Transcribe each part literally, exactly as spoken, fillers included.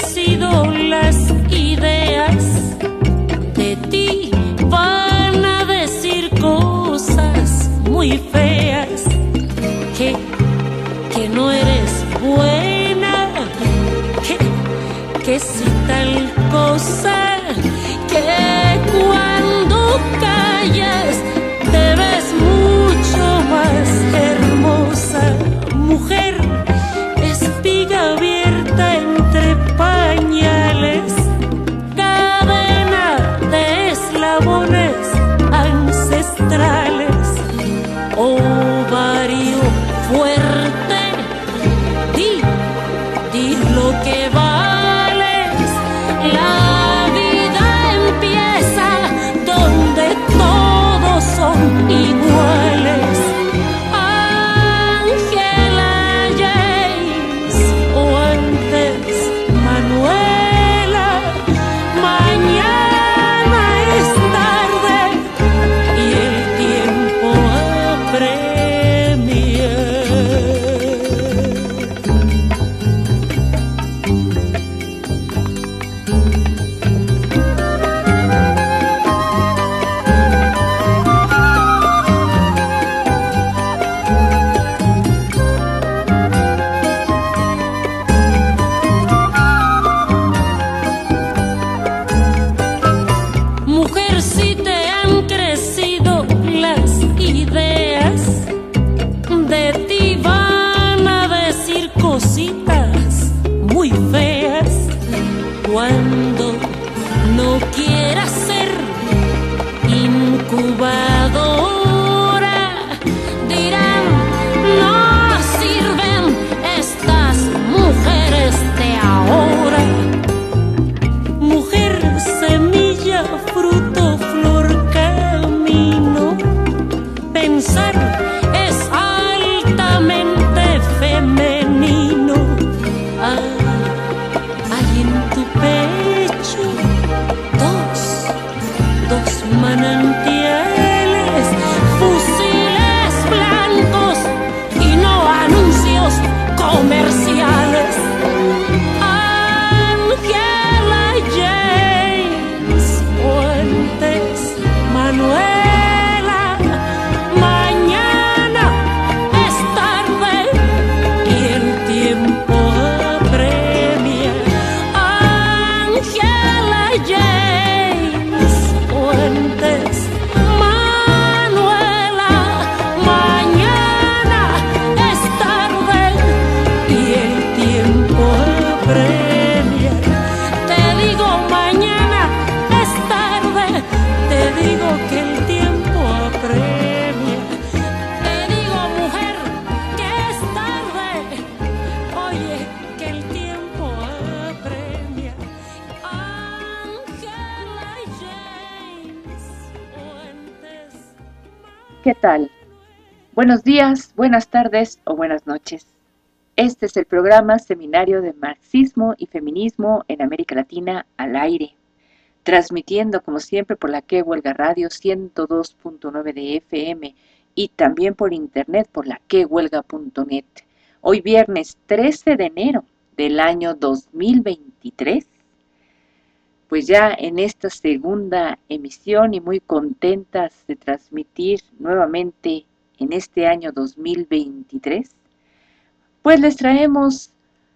crecido las ideas, de ti van a decir cosas muy feas, que, que no eres buena, que, que si tal cosa, que cuando callas te ves mucho más hermosa, mujer, espiga abierta entre pañales, cadena de eslabones ancestrales, ovario fuerte, di, di lo que vales, la vida empieza donde todos son iguales. Ángela James o antes Manuela, mañana es tarde y el tiempo apremia. Mujer, si te han crecido las ideas, de ti van a decir cositas muy feas, cuando no quieras ser incubadora, dirán, no sirven estas mujeres de ahora. Mujer, semilla, fruto, flor, camino, pensar es altamente femenino. Hay, hay en tu pecho dos, dos manantiales, fusiles blancos y no anuncios comerciales. Ángela James Fuentes, Manuela, mañana es tarde y el tiempo apremia. Ángela James Fuentes, Manuela, mañana es tarde y el tiempo apremia. Te digo mañana es tarde, te digo que el tiempo apremia. Te digo mujer que es tarde, oye que el tiempo apremia. Ángela James Fuentes. ¿Qué tal? Buenos días, buenas tardes o buenas noches. Este es el programa Seminario de Marxismo y Feminismo en América Latina al aire, transmitiendo como siempre por la Que Huelga Radio ciento dos punto nueve de F M y también por internet por la que huelga punto net. Hoy viernes trece de enero del año dos mil veintitrés, pues ya en esta segunda emisión y muy contentas de transmitir nuevamente en este año dos mil veintitrés, pues les traemos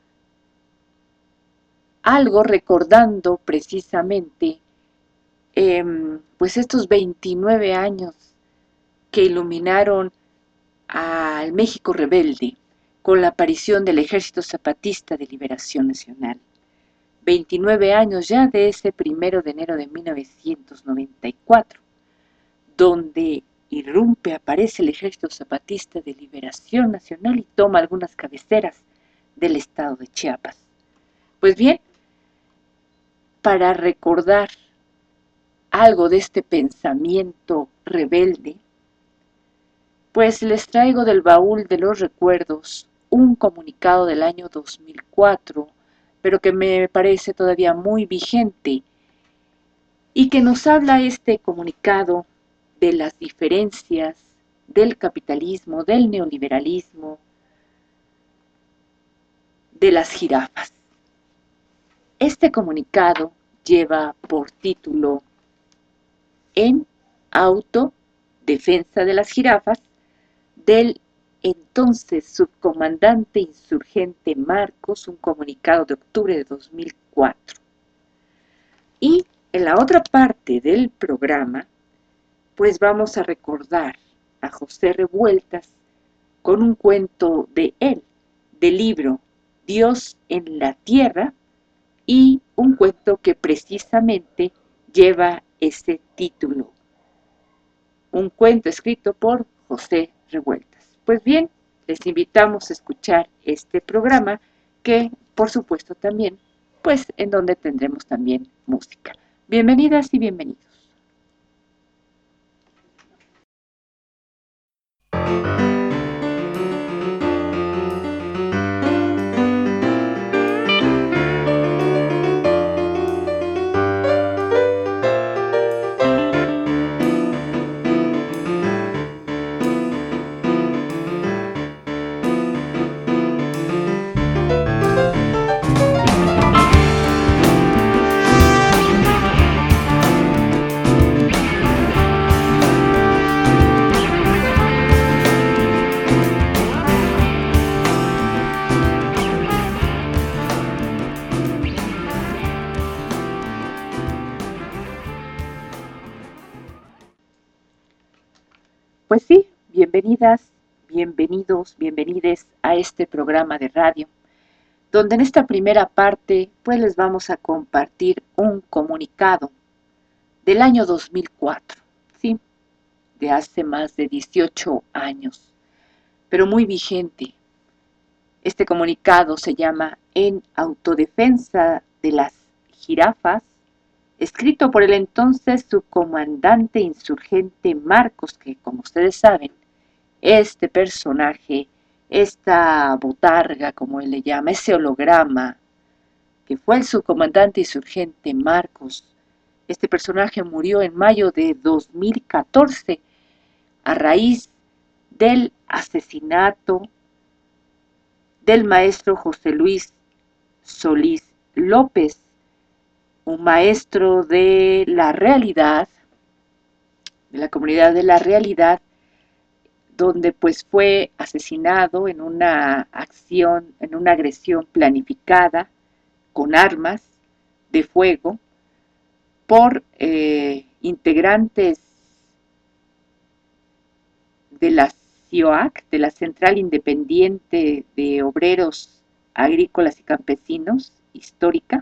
algo recordando precisamente eh, pues estos veintinueve años que iluminaron al México rebelde con la aparición del Ejército Zapatista de Liberación Nacional. veintinueve años ya de ese primero de enero de mil novecientos noventa y cuatro, donde irrumpe, aparece el Ejército Zapatista de Liberación Nacional y toma algunas cabeceras del estado de Chiapas. Pues bien, para recordar algo de este pensamiento rebelde, pues les traigo del baúl de los recuerdos un comunicado del año dos mil cuatro, pero que me parece todavía muy vigente y que nos habla este comunicado de las diferencias del capitalismo, del neoliberalismo, de las jirafas. Este comunicado lleva por título En autodefensa de las jirafas, del entonces subcomandante insurgente Marcos, un comunicado de octubre de dos mil cuatro. Y en la otra parte del programa, pues vamos a recordar a José Revueltas con un cuento de él, del libro Dios en la Tierra, y un cuento que precisamente lleva ese título. Un cuento escrito por José Revueltas. Pues bien, les invitamos a escuchar este programa que, por supuesto, también, pues en donde tendremos también música. Bienvenidas y bienvenidos. Pues sí, bienvenidas, bienvenidos, bienvenides a este programa de radio, donde en esta primera parte pues les vamos a compartir un comunicado del año dos mil cuatro, sí, de hace más de dieciocho años, pero muy vigente. Este comunicado se llama En autodefensa de las jirafas, escrito por el entonces subcomandante insurgente Marcos, que como ustedes saben, este personaje, esta botarga, como él le llama, ese holograma, que fue el subcomandante insurgente Marcos, este personaje murió en mayo de dos mil catorce a raíz del asesinato del maestro José Luis Solís López, un maestro de la realidad, de la comunidad de la realidad, donde pues fue asesinado en una acción, en una agresión planificada con armas de fuego por eh, integrantes de la C I O A C, de la Central Independiente de Obreros Agrícolas y Campesinos, histórica,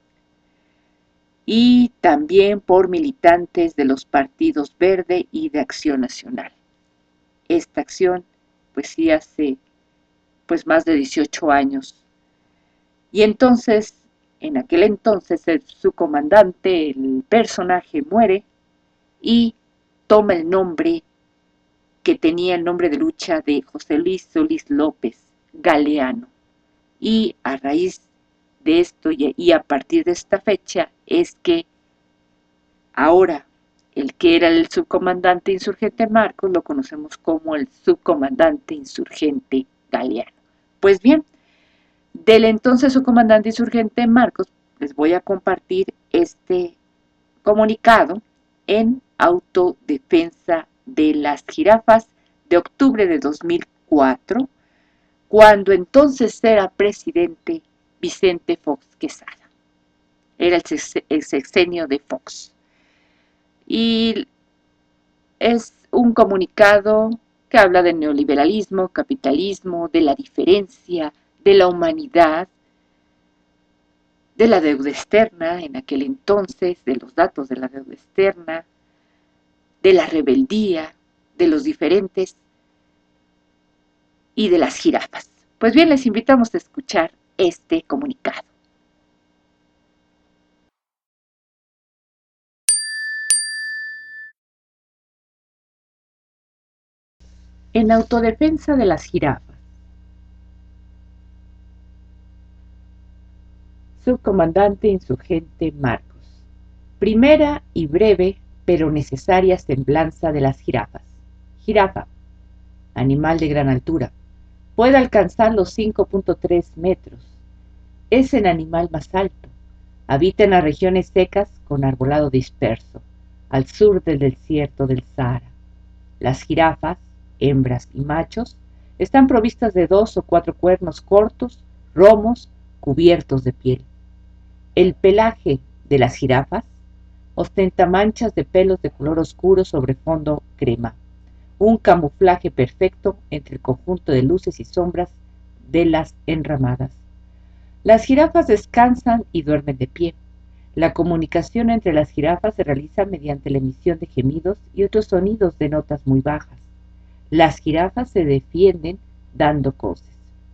y también por militantes de los partidos Verde y de Acción Nacional. Esta acción, pues sí, hace pues más de dieciocho años. Y entonces, en aquel entonces, el, su comandante, el personaje, muere y toma el nombre que tenía el nombre de lucha de José Luis Solís López, Galeano. Y a raíz de esto y, y a partir de esta fecha es que ahora el que era el subcomandante insurgente Marcos lo conocemos como el subcomandante insurgente Galeano. Pues bien, del entonces subcomandante insurgente Marcos les voy a compartir este comunicado en autodefensa de las jirafas de octubre de dos mil cuatro, cuando entonces era presidente Vicente Fox Quesada. Era el sexenio de Fox. Y es un comunicado que habla del neoliberalismo, capitalismo, de la diferencia, de la humanidad, de la deuda externa en aquel entonces, de los datos de la deuda externa, de la rebeldía, de los diferentes y de las jirafas. Pues bien, les invitamos a escuchar este comunicado. En autodefensa de las jirafas. Subcomandante insurgente Marcos. Primera y breve, pero necesaria semblanza de las jirafas. Jirafa, animal de gran altura. Puede alcanzar los cinco punto tres metros. Es el animal más alto. Habita en las regiones secas con arbolado disperso, al sur del desierto del Sahara. Las jirafas, hembras y machos, están provistas de dos o cuatro cuernos cortos, romos, cubiertos de piel. El pelaje de las jirafas ostenta manchas de pelos de color oscuro sobre fondo crema, un camuflaje perfecto entre el conjunto de luces y sombras de las enramadas. Las jirafas descansan y duermen de pie. La comunicación entre las jirafas se realiza mediante la emisión de gemidos y otros sonidos de notas muy bajas. Las jirafas se defienden dando coces.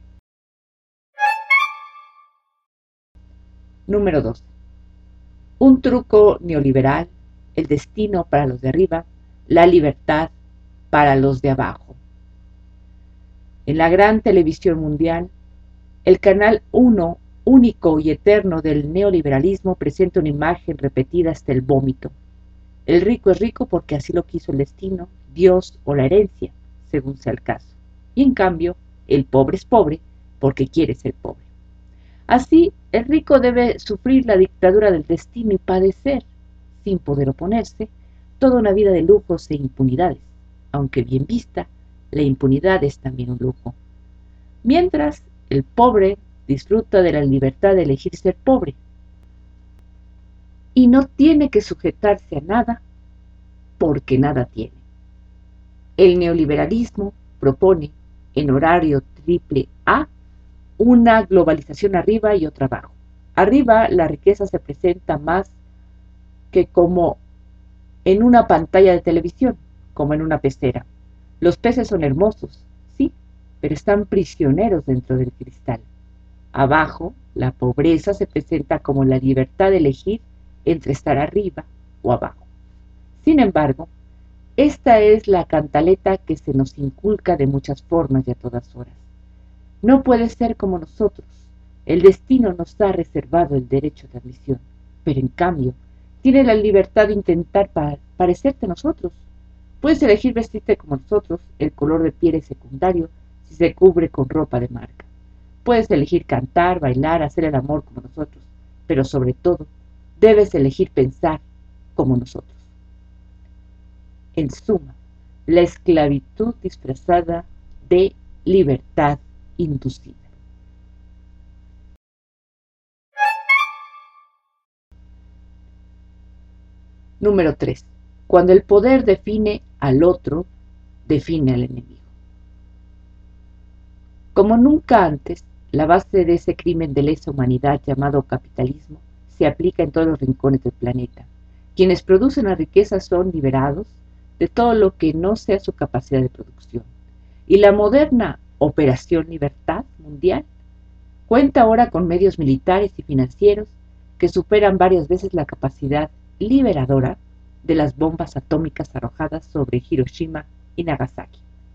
Número dos. Un truco neoliberal, el destino para los de arriba, la libertad para los de abajo. En la gran televisión mundial, el canal uno, único y eterno del neoliberalismo, presenta una imagen repetida hasta el vómito. El rico es rico porque así lo quiso el destino, Dios o la herencia, según sea el caso. Y en cambio, el pobre es pobre porque quiere ser pobre. Así, el rico debe sufrir la dictadura del destino y padecer, sin poder oponerse, toda una vida de lujos e impunidades, aunque bien vista, la impunidad es también un lujo. Mientras, el pobre disfruta de la libertad de elegir ser pobre y no tiene que sujetarse a nada porque nada tiene. El neoliberalismo propone, en horario triple A, una globalización arriba y otra abajo. Arriba la riqueza se presenta más que como en una pantalla de televisión, como en una pecera. Los peces son hermosos, sí, pero están prisioneros dentro del cristal. Abajo, la pobreza se presenta como la libertad de elegir entre estar arriba o abajo. Sin embargo, esta es la cantaleta que se nos inculca de muchas formas y a todas horas. No puede ser como nosotros. El destino nos ha reservado el derecho de admisión, pero en cambio, tienes la libertad de intentar pa parecerte a nosotros. Puedes elegir vestirte como nosotros, el color de piel es secundario si se cubre con ropa de marca. Puedes elegir cantar, bailar, hacer el amor como nosotros, pero sobre todo, debes elegir pensar como nosotros. En suma, la esclavitud disfrazada de libertad inducida. Número tres. Cuando el poder define al otro, define al enemigo. Como nunca antes, la base de ese crimen de lesa humanidad llamado capitalismo se aplica en todos los rincones del planeta. Quienes producen la riqueza son liberados de todo lo que no sea su capacidad de producción. Y la moderna Operación Libertad Mundial cuenta ahora con medios militares y financieros que superan varias veces la capacidad liberadora de las bombas atómicas arrojadas sobre Hiroshima y Nagasaki.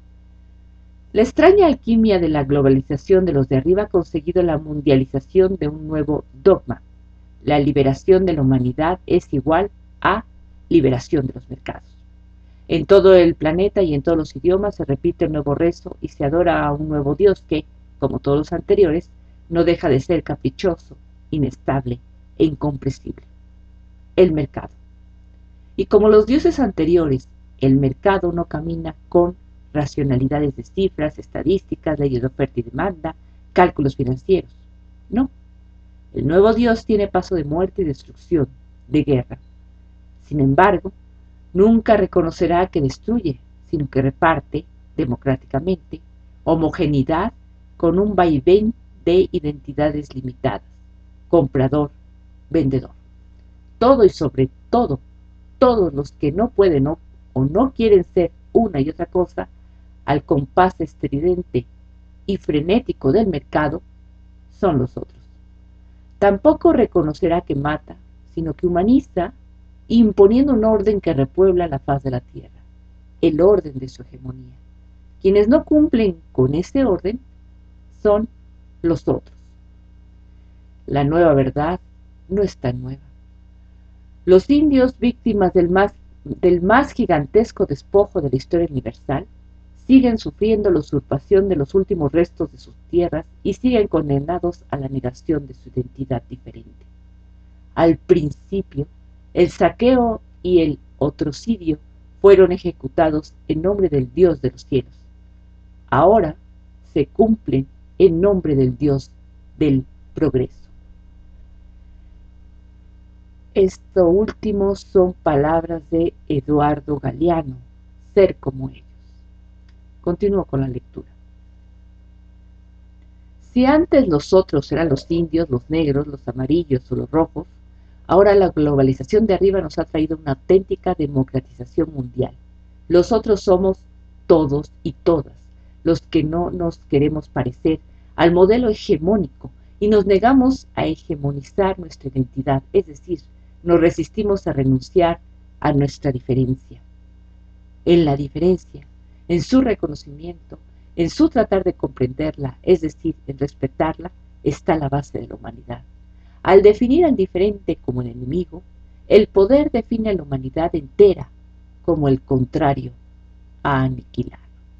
La extraña alquimia de la globalización de los de arriba ha conseguido la mundialización de un nuevo dogma. La liberación de la humanidad es igual a liberación de los mercados. En todo el planeta y en todos los idiomas se repite el nuevo rezo y se adora a un nuevo Dios que, como todos los anteriores, no deja de ser caprichoso, inestable e incomprensible. El mercado. Y como los dioses anteriores, el mercado no camina con racionalidades de cifras, estadísticas, leyes de oferta y demanda, cálculos financieros. No. El nuevo Dios tiene paso de muerte y destrucción, de guerra. Sin embargo, nunca reconocerá que destruye, sino que reparte, democráticamente, homogeneidad con un vaivén de identidades limitadas, comprador, vendedor. Todo y sobre todo, todos los que no pueden o, o no quieren ser una y otra cosa, al compás estridente y frenético del mercado, son los otros. Tampoco reconocerá que mata, sino que humaniza, imponiendo un orden que repuebla la faz de la tierra, el orden de su hegemonía. Quienes no cumplen con ese orden son los otros. La nueva verdad no es tan nueva. Los indios, víctimas del más, del más gigantesco despojo de la historia universal, siguen sufriendo la usurpación de los últimos restos de sus tierras y siguen condenados a la negación de su identidad diferente. Al principio, el saqueo y el otrocidio fueron ejecutados en nombre del Dios de los cielos. Ahora se cumplen en nombre del Dios del progreso. Esto último son palabras de Eduardo Galeano, Ser como ellos. Continúo con la lectura. Si antes los otros eran los indios, los negros, los amarillos o los rojos, ahora la globalización de arriba nos ha traído una auténtica democratización mundial. Los otros somos todos y todas, los que no nos queremos parecer al modelo hegemónico y nos negamos a hegemonizar nuestra identidad, es decir, nos resistimos a renunciar a nuestra diferencia. En la diferencia, en su reconocimiento, en su tratar de comprenderla, es decir, en respetarla, está la base de la humanidad. Al definir al diferente como el enemigo, el poder define a la humanidad entera como el contrario a aniquilar.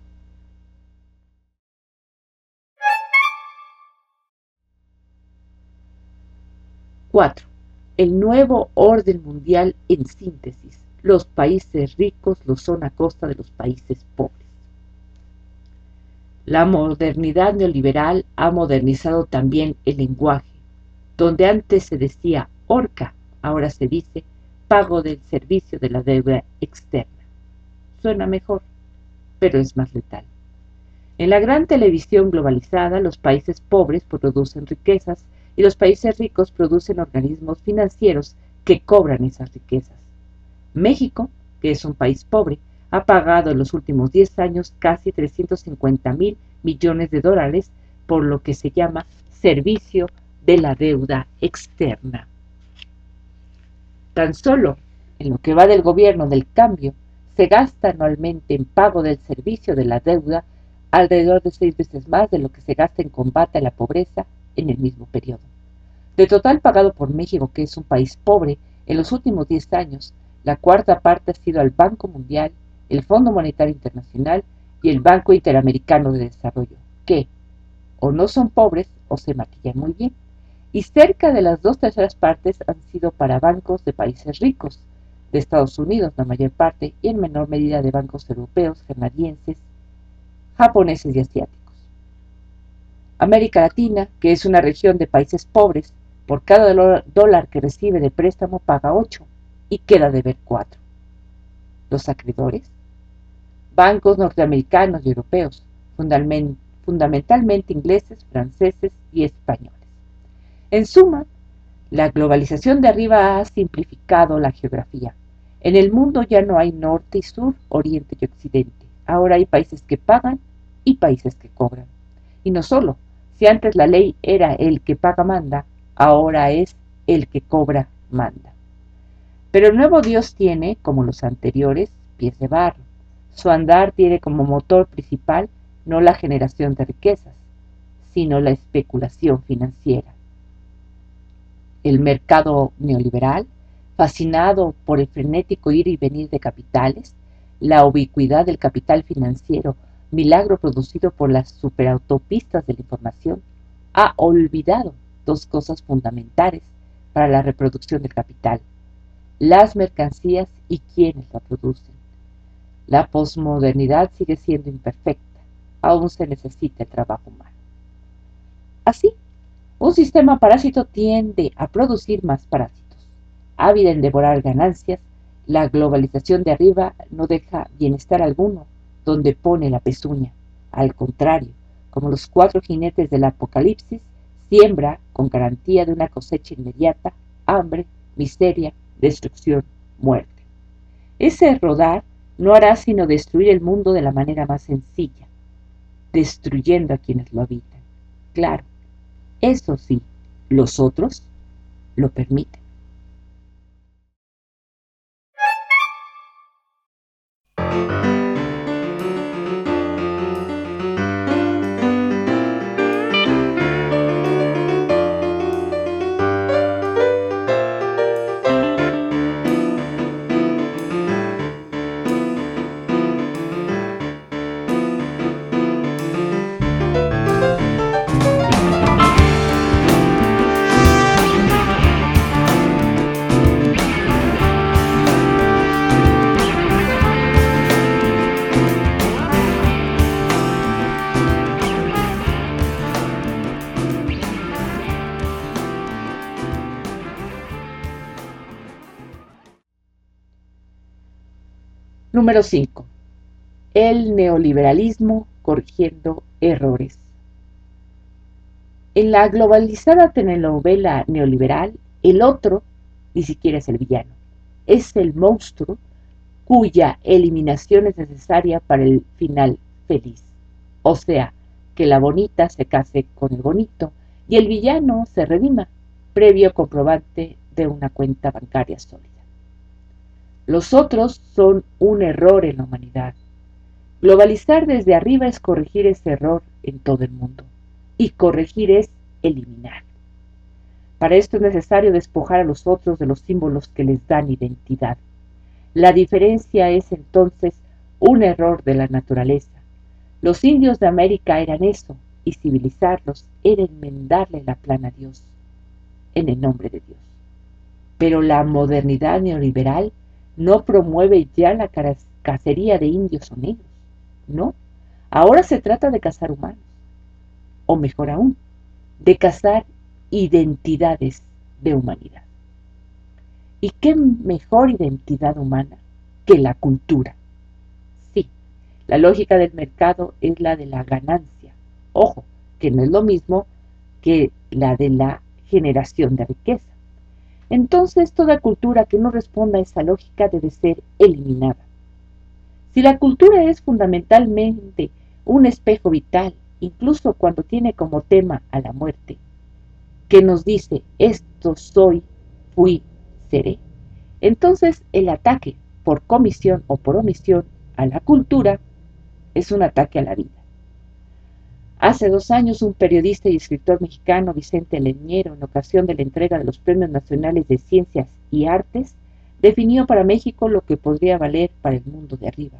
cuatro. El nuevo orden mundial en síntesis. Los países ricos lo son a costa de los países pobres. La modernidad neoliberal ha modernizado también el lenguaje. Donde antes se decía horca, ahora se dice pago del servicio de la deuda externa. Suena mejor, pero es más letal. En la gran televisión globalizada, los países pobres producen riquezas y los países ricos producen organismos financieros que cobran esas riquezas. México, que es un país pobre, ha pagado en los últimos diez años casi trescientos cincuenta mil millones de dólares por lo que se llama servicio de la deuda externa. Tan solo en lo que va del gobierno del cambio, se gasta anualmente en pago del servicio de la deuda alrededor de seis veces más de lo que se gasta en combate a la pobreza en el mismo periodo. De total pagado por México, que es un país pobre, en los últimos diez años, la cuarta parte ha sido al Banco Mundial, el Fondo Monetario Internacional y el Banco Interamericano de Desarrollo, que o no son pobres o se maquillan muy bien. Y cerca de las dos terceras partes han sido para bancos de países ricos, de Estados Unidos la mayor parte, y en menor medida de bancos europeos, canadienses, japoneses y asiáticos. América Latina, que es una región de países pobres, por cada dólar que recibe de préstamo paga ocho y queda de ver cuatro. Los acreedores, bancos norteamericanos y europeos, fundamentalmente ingleses, franceses y españoles. En suma, la globalización de arriba ha simplificado la geografía. En el mundo ya no hay norte y sur, oriente y occidente. Ahora hay países que pagan y países que cobran. Y no solo, si antes la ley era el que paga manda, ahora es el que cobra manda. Pero el nuevo Dios tiene, como los anteriores, pies de barro. Su andar tiene como motor principal no la generación de riquezas, sino la especulación financiera. El mercado neoliberal, fascinado por el frenético ir y venir de capitales, la ubicuidad del capital financiero, milagro producido por las superautopistas de la información, ha olvidado dos cosas fundamentales para la reproducción del capital: las mercancías y quienes la producen. La posmodernidad sigue siendo imperfecta, aún se necesita el trabajo humano. Así, un sistema parásito tiende a producir más parásitos. Ávida en devorar ganancias, la globalización de arriba no deja bienestar alguno donde pone la pezuña. Al contrario, como los cuatro jinetes del apocalipsis, siembra con garantía de una cosecha inmediata, hambre, miseria, destrucción, muerte. Ese rodar no hará sino destruir el mundo de la manera más sencilla, destruyendo a quienes lo habitan. Claro, eso sí, los otros lo permiten. Número cinco. El neoliberalismo corrigiendo errores. En la globalizada telenovela neoliberal, el otro ni siquiera es el villano, es el monstruo cuya eliminación es necesaria para el final feliz. O sea, que la bonita se case con el bonito y el villano se redima, previo comprobante de una cuenta bancaria sólida. Los otros son un error en la humanidad. Globalizar desde arriba es corregir ese error en todo el mundo. Y corregir es eliminar. Para esto es necesario despojar a los otros de los símbolos que les dan identidad. La diferencia es entonces un error de la naturaleza. Los indios de América eran eso, y civilizarlos era enmendarle la plana a Dios, en el nombre de Dios. Pero la modernidad neoliberal no promueve ya la cacería de indios o negros, no. Ahora se trata de cazar humanos, o mejor aún, de cazar identidades de humanidad. ¿Y qué mejor identidad humana que la cultura? Sí, la lógica del mercado es la de la ganancia. Ojo, que no es lo mismo que la de la generación de riqueza. Entonces, toda cultura que no responda a esa lógica debe ser eliminada. Si la cultura es fundamentalmente un espejo vital, incluso cuando tiene como tema a la muerte, que nos dice, esto soy, fui, seré, entonces el ataque por comisión o por omisión a la cultura es un ataque a la vida. Hace dos años un periodista y escritor mexicano, Vicente Leñero, en ocasión de la entrega de los Premios Nacionales de Ciencias y Artes, definió para México lo que podría valer para el mundo de arriba.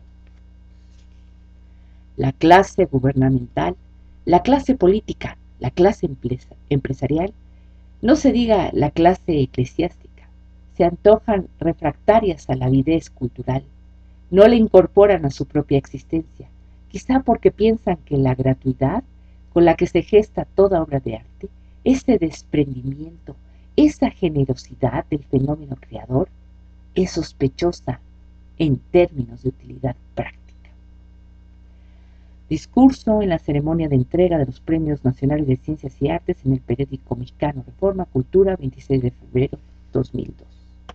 La clase gubernamental, la clase política, la clase empresarial, no se diga la clase eclesiástica, se antojan refractarias a la avidez cultural, no la incorporan a su propia existencia, quizá porque piensan que la gratuidad con la que se gesta toda obra de arte, ese desprendimiento, esa generosidad del fenómeno creador, es sospechosa en términos de utilidad práctica. Discurso en la ceremonia de entrega de los Premios Nacionales de Ciencias y Artes en el periódico mexicano Reforma Cultura, veintiséis de febrero de dos mil dos.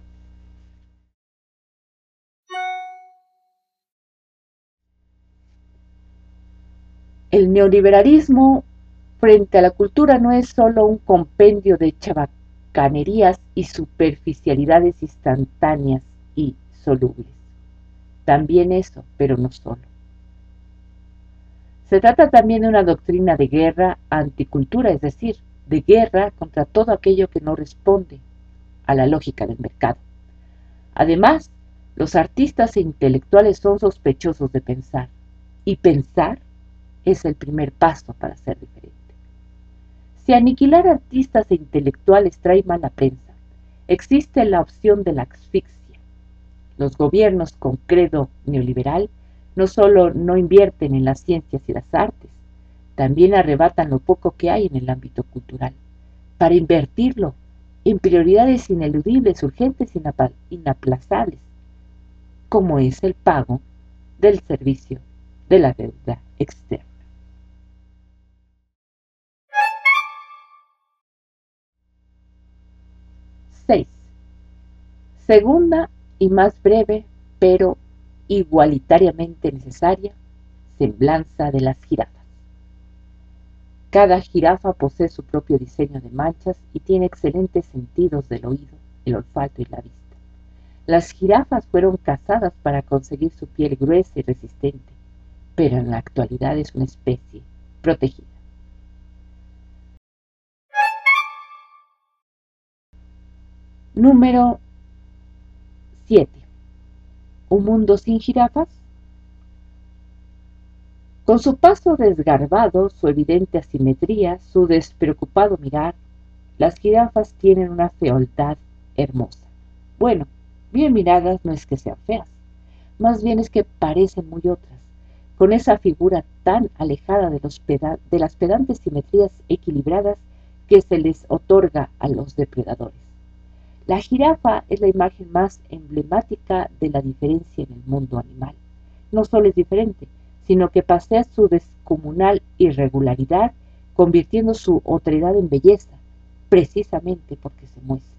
El neoliberalismo frente a la cultura no es solo un compendio de chabacanerías y superficialidades instantáneas y solubles. También eso, pero no solo. Se trata también de una doctrina de guerra anticultura, es decir, de guerra contra todo aquello que no responde a la lógica del mercado. Además, los artistas e intelectuales son sospechosos de pensar, y pensar es el primer paso para ser diferente. Si aniquilar artistas e intelectuales trae mala prensa, existe la opción de la asfixia. Los gobiernos con credo neoliberal no solo no invierten en las ciencias y las artes, también arrebatan lo poco que hay en el ámbito cultural, para invertirlo en prioridades ineludibles, urgentes e inaplazables, como es el pago del servicio de la deuda externa. seis. Segunda y más breve, pero igualitariamente necesaria, semblanza de las jirafas. Cada jirafa posee su propio diseño de manchas y tiene excelentes sentidos del oído, el olfato y la vista. Las jirafas fueron cazadas para conseguir su piel gruesa y resistente, pero en la actualidad es una especie protegida. Número siete. ¿Un mundo sin jirafas? Con su paso desgarbado, su evidente asimetría, su despreocupado mirar, las jirafas tienen una fealdad hermosa. Bueno, bien miradas no es que sean feas, más bien es que parecen muy otras, con esa figura tan alejada de, los peda- de las pedantes simetrías equilibradas que se les otorga a los depredadores. La jirafa es la imagen más emblemática de la diferencia en el mundo animal. No solo es diferente, sino que pasea su descomunal irregularidad, convirtiendo su otredad en belleza, precisamente porque se muestra.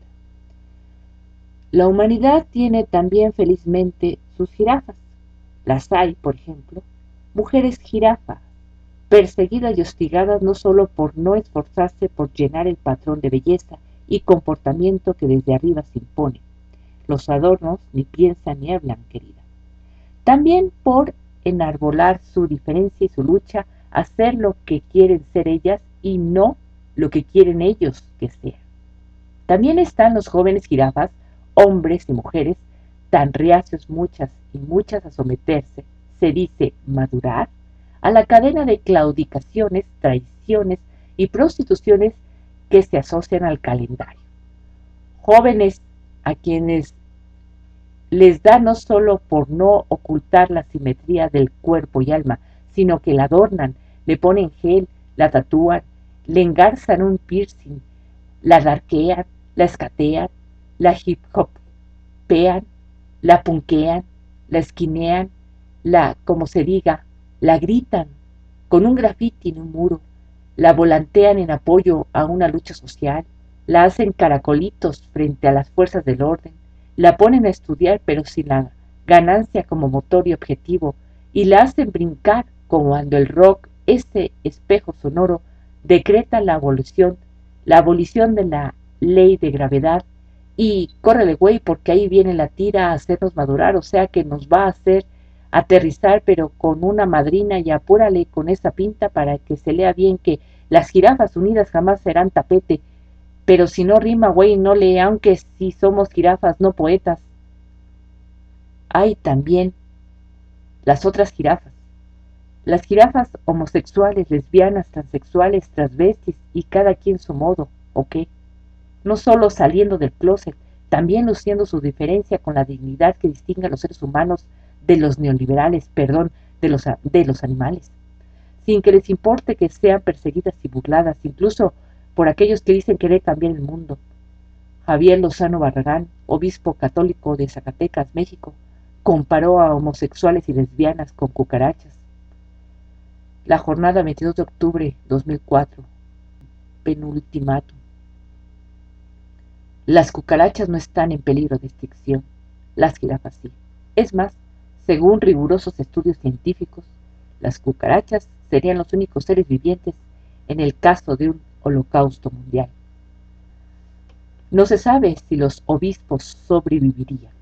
La humanidad tiene también felizmente sus jirafas. Las hay, por ejemplo, mujeres jirafas, perseguidas y hostigadas no solo por no esforzarse por llenar el patrón de belleza y comportamiento que desde arriba se impone. Los adornos ni piensan ni hablan, querida. También por enarbolar su diferencia y su lucha a ser lo que quieren ser ellas y no lo que quieren ellos que sean. También están los jóvenes jirafas, hombres y mujeres, tan reacios muchas y muchas a someterse, se dice madurar, a la cadena de claudicaciones, traiciones y prostituciones que se asocian al calendario. Jóvenes a quienes les da no solo por no ocultar la simetría del cuerpo y alma, sino que la adornan, le ponen gel, la tatúan, le engarzan un piercing, la darquean, la escatean, la hip hopean, la punkean, la esquinean, la, como se diga, la gritan con un grafiti en un muro, la volantean en apoyo a una lucha social, la hacen caracolitos frente a las fuerzas del orden, la ponen a estudiar pero sin la ganancia como motor y objetivo, y la hacen brincar como cuando el rock, ese espejo sonoro, decreta la abolición, la abolición de la ley de gravedad, y córrele güey, porque ahí viene la tira a hacernos madurar, o sea que nos va a hacer aterrizar, pero con una madrina, y apúrale con esa pinta para que se lea bien que las jirafas unidas jamás serán tapete, pero si no rima, güey, no lee, aunque si somos jirafas, no poetas. Hay también las otras jirafas, las jirafas homosexuales, lesbianas, transexuales, transvestis, y cada quien su modo, ¿o qué? No solo saliendo del closet, también luciendo su diferencia con la dignidad que distingue a los seres humanos de los neoliberales, perdón, de los, de los animales, sin que les importe que sean perseguidas y burladas, incluso por aquellos que dicen querer cambiar el mundo. Javier Lozano Barragán, obispo católico de Zacatecas, México, comparó a homosexuales y lesbianas con cucarachas. La jornada veintidós de octubre dos mil cuatro, penultimato. Las cucarachas no están en peligro de extinción, las jirafas sí. Es más, según rigurosos estudios científicos, las cucarachas serían los únicos seres vivientes en el caso de un holocausto mundial. No se sabe si los obispos sobrevivirían.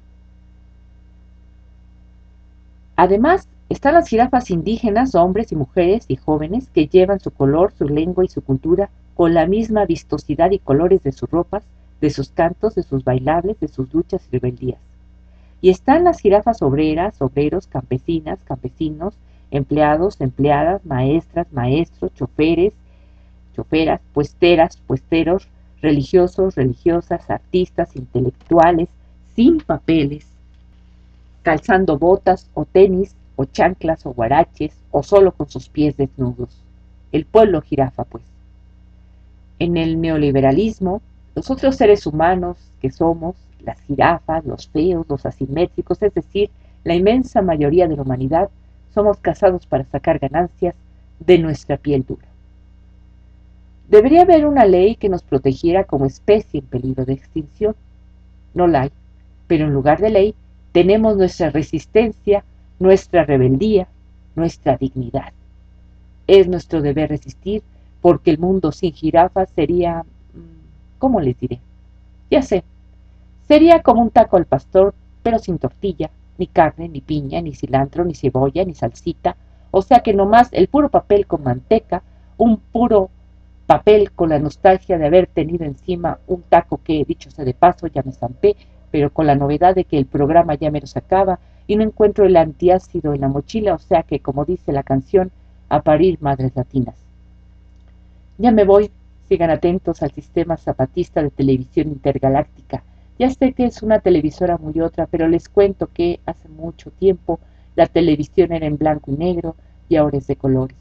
Además, están las jirafas indígenas, hombres y mujeres y jóvenes, que llevan su color, su lengua y su cultura con la misma vistosidad y colores de sus ropas, de sus cantos, de sus bailables, de sus luchas y rebeldías. Y están las jirafas obreras, obreros, campesinas, campesinos, empleados, empleadas, maestras, maestros, choferes, choferas, puesteras, puesteros, religiosos, religiosas, artistas, intelectuales, sin papeles, calzando botas o tenis o chanclas o guaraches o solo con sus pies desnudos. El pueblo jirafa, pues. En el neoliberalismo, los otros seres humanos que somos, las jirafas, los feos, los asimétricos, es decir, la inmensa mayoría de la humanidad, somos cazados para sacar ganancias de nuestra piel dura. Debería haber una ley que nos protegiera como especie en peligro de extinción. No la hay, pero en lugar de ley tenemos nuestra resistencia, nuestra rebeldía, nuestra dignidad. Es nuestro deber resistir, porque el mundo sin jirafas sería, ¿cómo les diré? Ya sé, sería como un taco al pastor, pero sin tortilla, ni carne, ni piña, ni cilantro, ni cebolla, ni salsita, o sea que nomás el puro papel con manteca, un puro papel con la nostalgia de haber tenido encima un taco que, dicho sea de paso, ya me zampé, pero con la novedad de que el programa ya me lo sacaba y no encuentro el antiácido en la mochila, o sea que, como dice la canción, a parir madres latinas. Ya me voy, sigan atentos al sistema zapatista de televisión intergaláctica. Ya sé que es una televisora muy otra, pero les cuento que hace mucho tiempo la televisión era en blanco y negro y ahora es de colores.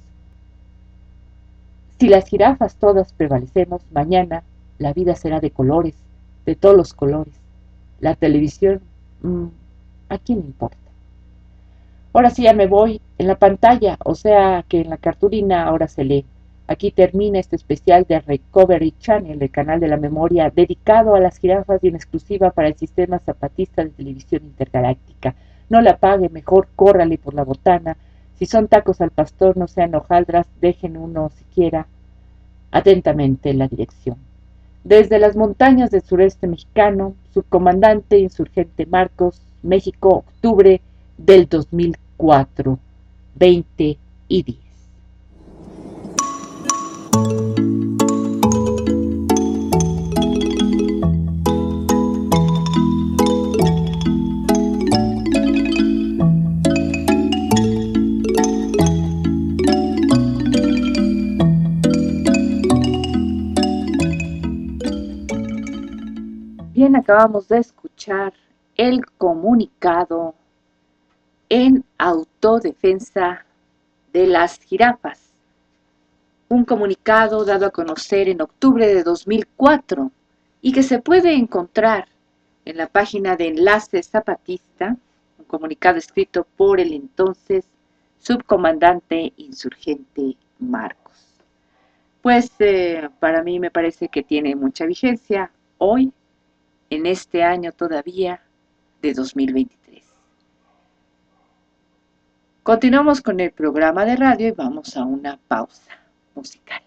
Si las jirafas todas prevalecemos, mañana la vida será de colores, de todos los colores. La televisión, mmm, ¿a quién le importa? Ahora sí ya me voy en la pantalla, o sea que en la cartulina ahora se lee. Aquí termina este especial de Recovery Channel, el canal de la memoria dedicado a las jirafas y en exclusiva para el sistema zapatista de televisión intergaláctica. No la pague, mejor córrale por la botana. Si son tacos al pastor, no sean hojaldras, dejen uno siquiera. Atentamente la dirección. Desde las montañas del sureste mexicano, subcomandante insurgente Marcos, México, octubre del dos mil cuatro, veinte y diez. Bien, acabamos de escuchar el comunicado en autodefensa de las jirafas. Un comunicado dado a conocer en octubre de dos mil cuatro y que se puede encontrar en la página de Enlace Zapatista, un comunicado escrito por el entonces subcomandante insurgente Marcos. Pues eh, para mí me parece que tiene mucha vigencia hoy, en este año todavía de dos mil veintitrés. Continuamos con el programa de radio y vamos a una pausa musical.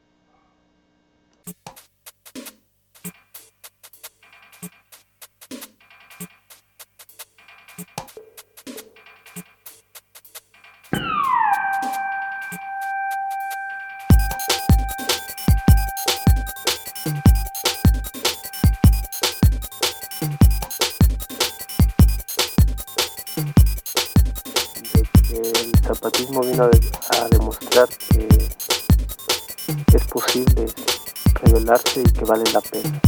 El zapatismo vino a demostrar que es posible rebelarse y que vale la pena.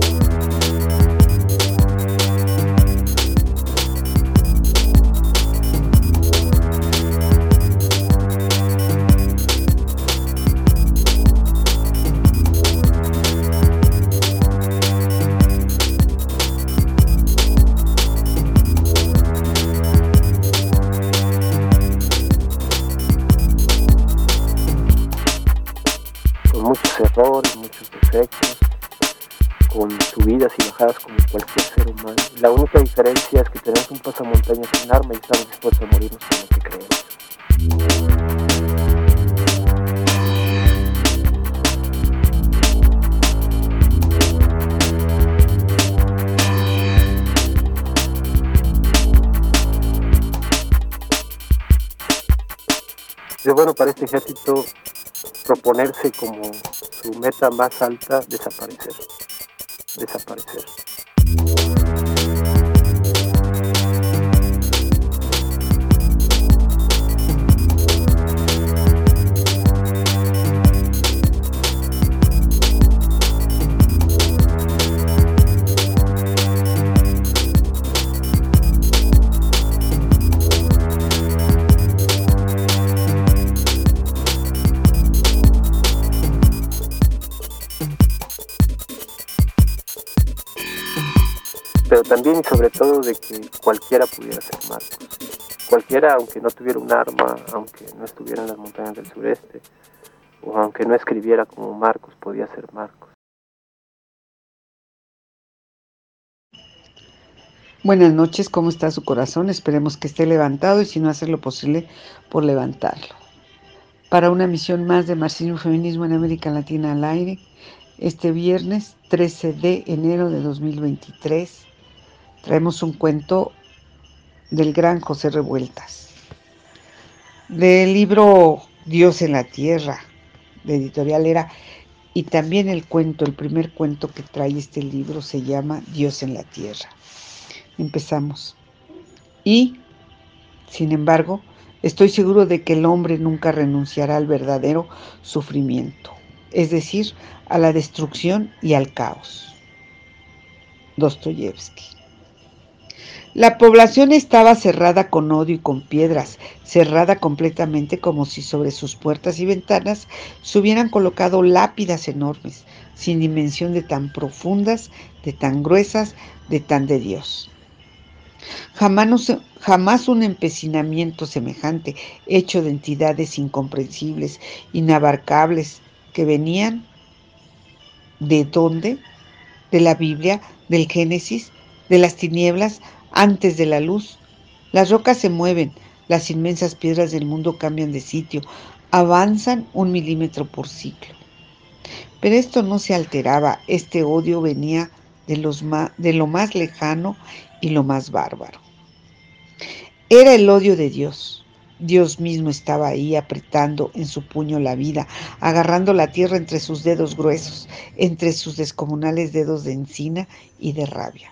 Errores, muchos defectos, con subidas y bajadas como cualquier ser humano. La única diferencia es que tenemos un pasamontañas sin arma y estamos dispuestos a morirnos por lo que creemos. Es bueno para este ejército proponerse como su meta más alta desaparecer, desaparecer. Pero también y sobre todo de que cualquiera pudiera ser Marcos. Cualquiera, aunque no tuviera un arma, aunque no estuviera en las montañas del sureste, o aunque no escribiera como Marcos, podía ser Marcos. Buenas noches, ¿cómo está su corazón? Esperemos que esté levantado y si no hacer lo posible por levantarlo. Para una emisión más de Marxismo y Feminismo en América Latina al aire, este viernes trece de enero de dos mil veintitrés, traemos un cuento del gran José Revueltas, del libro Dios en la Tierra, de Editorial Era, y también el cuento, el primer cuento que trae este libro se llama Dios en la Tierra. Empezamos. Y, sin embargo, estoy seguro de que el hombre nunca renunciará al verdadero sufrimiento, es decir, a la destrucción y al caos. Dostoyevsky. La población estaba cerrada con odio y con piedras, cerrada completamente como si sobre sus puertas y ventanas se hubieran colocado lápidas enormes, sin dimensión de tan profundas, de tan gruesas, de tan de Dios. Jamás, jamás un empecinamiento semejante, hecho de entidades incomprensibles, inabarcables, que venían ¿de dónde? De la Biblia, del Génesis, de las tinieblas, antes de la luz. Las rocas se mueven, las inmensas piedras del mundo cambian de sitio, avanzan un milímetro por ciclo. Pero esto no se alteraba, este odio venía de, los ma- de lo más lejano y lo más bárbaro. Era el odio de Dios. Dios mismo estaba ahí apretando en su puño la vida, agarrando la tierra entre sus dedos gruesos, entre sus descomunales dedos de encina y de rabia.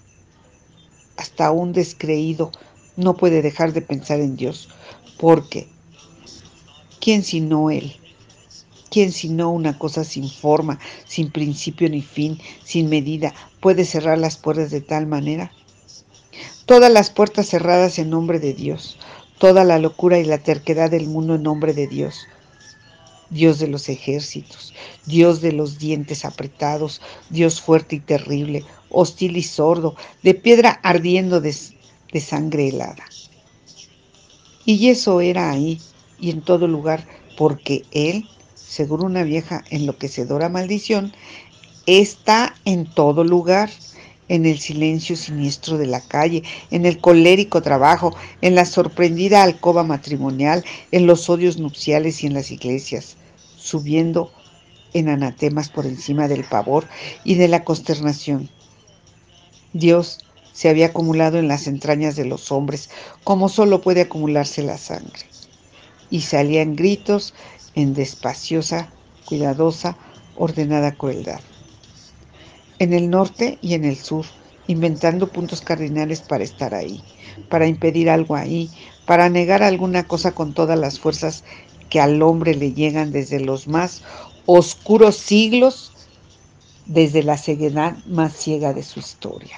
Hasta un descreído no puede dejar de pensar en Dios, porque ¿quién sino Él? ¿Quién sino una cosa sin forma, sin principio ni fin, sin medida, puede cerrar las puertas de tal manera? Todas las puertas cerradas en nombre de Dios, toda la locura y la terquedad del mundo en nombre de Dios. Dios de los ejércitos, Dios de los dientes apretados, Dios fuerte y terrible, hostil y sordo, de piedra ardiendo de, de sangre helada. Y eso era ahí y en todo lugar, porque Él, según una vieja enloquecedora maldición, está en todo lugar, en el silencio siniestro de la calle, en el colérico trabajo, en la sorprendida alcoba matrimonial, en los odios nupciales y en las iglesias, subiendo en anatemas por encima del pavor y de la consternación. Dios se había acumulado en las entrañas de los hombres, como solo puede acumularse la sangre, y salían gritos en despaciosa, cuidadosa, ordenada crueldad. En el norte y en el sur, inventando puntos cardinales para estar ahí, para impedir algo ahí, para negar alguna cosa con todas las fuerzas que al hombre le llegan desde los más oscuros siglos, desde la ceguedad más ciega de su historia.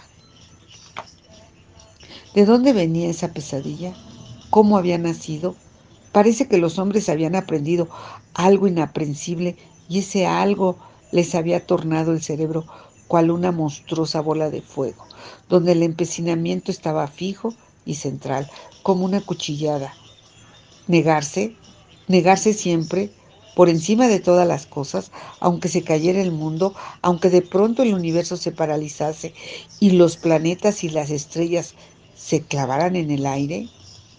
¿De dónde venía esa pesadilla? ¿Cómo había nacido? Parece que los hombres habían aprendido algo inaprensible y ese algo les había tornado el cerebro cual una monstruosa bola de fuego, donde el empecinamiento estaba fijo y central, como una cuchillada. Negarse, negarse siempre, por encima de todas las cosas, aunque se cayera el mundo, aunque de pronto el universo se paralizase y los planetas y las estrellas se clavaran en el aire.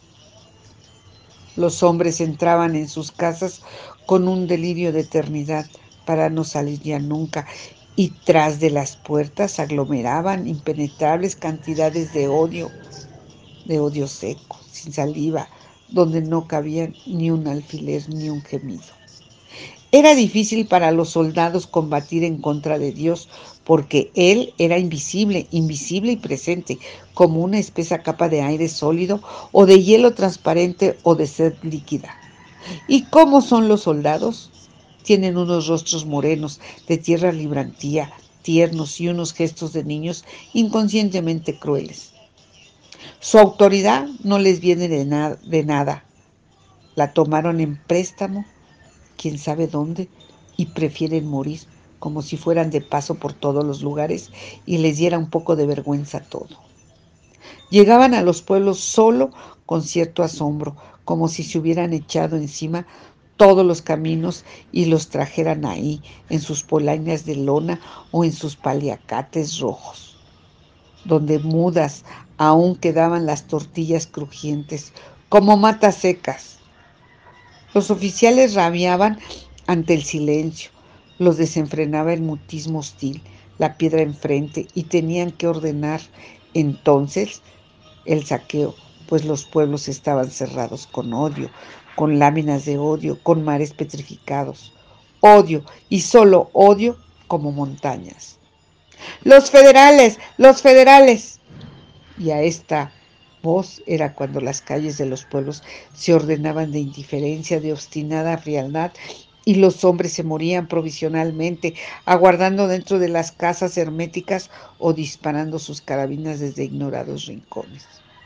Los hombres entraban en sus casas con un delirio de eternidad para no salir ya nunca, y tras de las puertas aglomeraban impenetrables cantidades de odio, de odio seco, sin saliva, donde no cabía ni un alfiler ni un gemido. Era difícil para los soldados combatir en contra de Dios, porque Él era invisible, invisible y presente, como una espesa capa de aire sólido o de hielo transparente o de sed líquida. ¿Y cómo son los soldados? Tienen unos rostros morenos, de tierra librantía, tiernos y unos gestos de niños inconscientemente crueles. Su autoridad no les viene de, na- de nada. La tomaron en préstamo, quién sabe dónde, y prefieren morir como si fueran de paso por todos los lugares y les diera un poco de vergüenza todo. Llegaban a los pueblos solo con cierto asombro, como si se hubieran echado encima todos los caminos y los trajeran ahí, en sus polainas de lona o en sus paliacates rojos, donde mudas aún quedaban las tortillas crujientes, como matas secas. Los oficiales rabiaban ante el silencio, los desenfrenaba el mutismo hostil, la piedra enfrente, y tenían que ordenar entonces el saqueo, pues los pueblos estaban cerrados con odio, con láminas de odio, con mares petrificados. Odio, y solo odio, como montañas. ¡Los federales! ¡Los federales! Y a esta voz era cuando las calles de los pueblos se ordenaban de indiferencia, de obstinada frialdad y los hombres se morían provisionalmente, aguardando dentro de las casas herméticas o disparando sus carabinas desde ignorados rincones.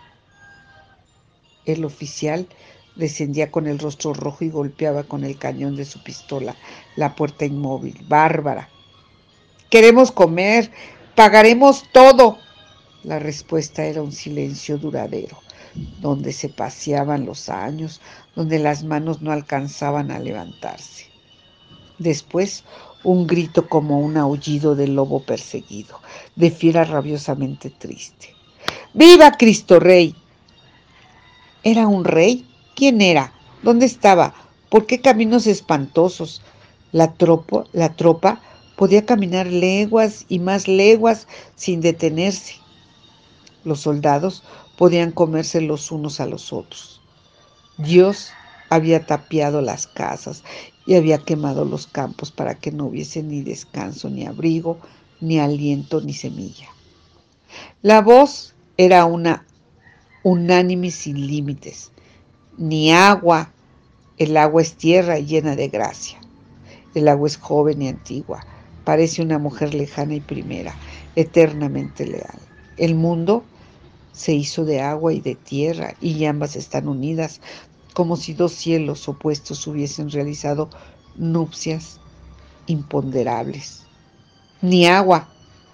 El oficial descendía con el rostro rojo y golpeaba con el cañón de su pistola la puerta inmóvil. ¡Bárbara! ¡Queremos comer! ¡Pagaremos todo! La respuesta era un silencio duradero, donde se paseaban los años, donde las manos no alcanzaban a levantarse. Después, un grito como un aullido de lobo perseguido, de fiera rabiosamente triste. ¡Viva Cristo Rey! ¿Era un rey? ¿Quién era? ¿Dónde estaba? ¿Por qué caminos espantosos? La tropa, la tropa podía caminar leguas y más leguas sin detenerse. Los soldados podían comerse los unos a los otros. Dios había tapiado las casas y había quemado los campos para que no hubiese ni descanso, ni abrigo, ni aliento, ni semilla. La voz era una unánime sin límites. Ni agua. El agua es tierra y llena de gracia. El agua es joven y antigua. Parece una mujer lejana y primera, eternamente leal. El mundo se hizo de agua y de tierra, y ambas están unidas, como si dos cielos opuestos hubiesen realizado nupcias imponderables. Ni agua.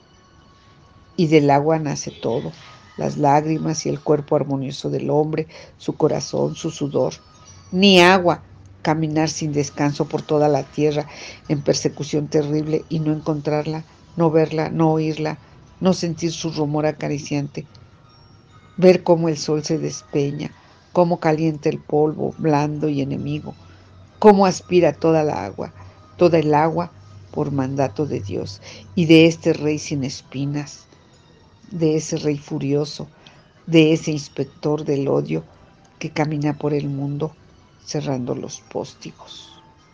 Y del agua nace todo, las lágrimas y el cuerpo armonioso del hombre, su corazón, su sudor. Ni agua. Caminar sin descanso por toda la tierra en persecución terrible y no encontrarla, no verla, no oírla, no sentir su rumor acariciante. Ver cómo el sol se despeña, cómo calienta el polvo, blando y enemigo, cómo aspira toda la agua, toda el agua por mandato de Dios y de este rey sin espinas, de ese rey furioso, de ese inspector del odio que camina por el mundo cerrando los póstigos.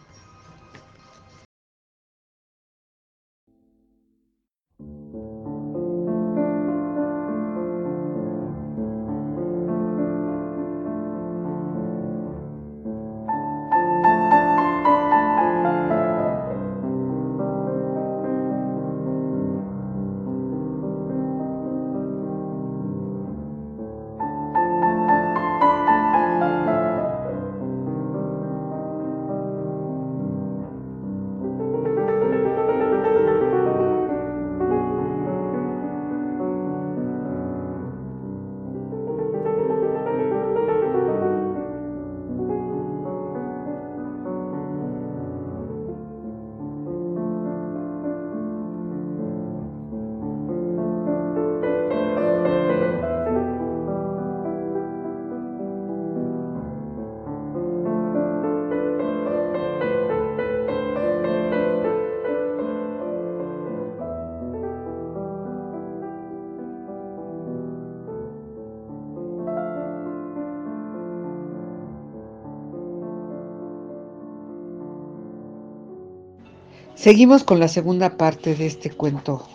Seguimos con la segunda parte de este cuento